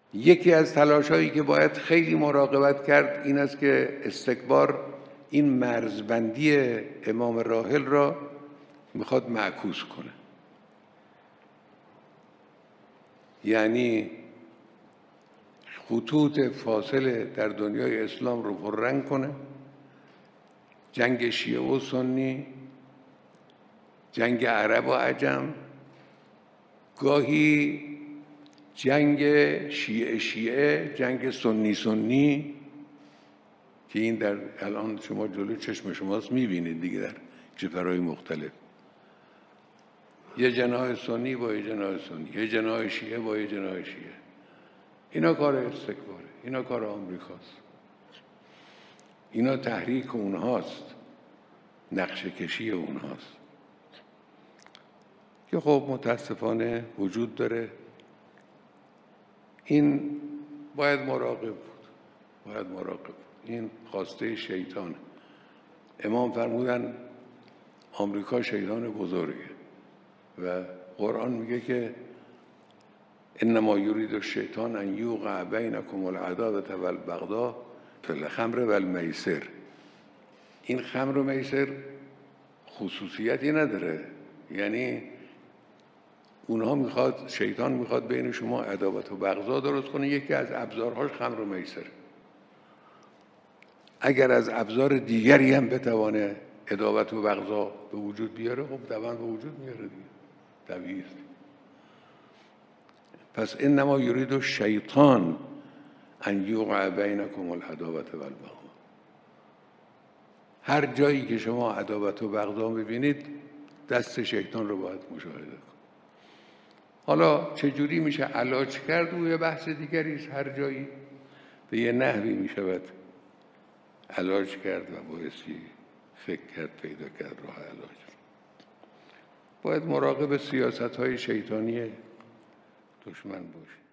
یکی از تلاش‌هایی که باید خیلی مراقبت کرد این است که استکبار این مرزبندی امام راحل را میخواد معکوس کنه، یعنی خطوط فاصله در دنیای اسلام رو پررنگ کنه، جنگ شیعه و سنی، جنگ عرب و عجم، گاهی جنگ شیعه، جنگ سنی که این در الان شما جلوی چشم شماست میبینید دیگه در جبهه‌های مختلف، یه جناح سنی با یه جناح سنی، یه جناح شیعه با یه جناح شیعه. اینا کار استکباره، اینا کار آمریکاست، اینا تحریک اونهاست، نقشه کشی اونهاست که خب متاسفانه وجود داره. این باید مراقب بود. این خواسته شیطان. امام فرمودن آمریکا شیطان بزرگه و قرآن میگه که انما یرید الشیطان ان یوقع بینکم العداوة والبغضاء فی الخمر والمیسر. این خمر و میسر خصوصیتی نداره، یعنی شیطان میخواد بین شما عداوت و بغضا درست کنه. یکی از ابزارهاش خمر و میسر. اگر از ابزار دیگری هم بتوانه عداوت و بغضا به وجود بیاره، خب طبعا به وجود میاره دیگه، طبیعی است. پس انما یرید الشیطان ان یوقع بینکم العداوة والبغضاء. هر جایی که شما عداوت و بغضا ببینید دست شیطان رو باید مشاهده کنید. حالا چجوری میشه علاج کرد و یه بحث دیگری است. هر جایی به یه نحوی میشود علاج کرد و بایستی فکر کرد، پیدا کرد راه علاج. باید مراقب سیاست‌های شیطانی دشمن باشید.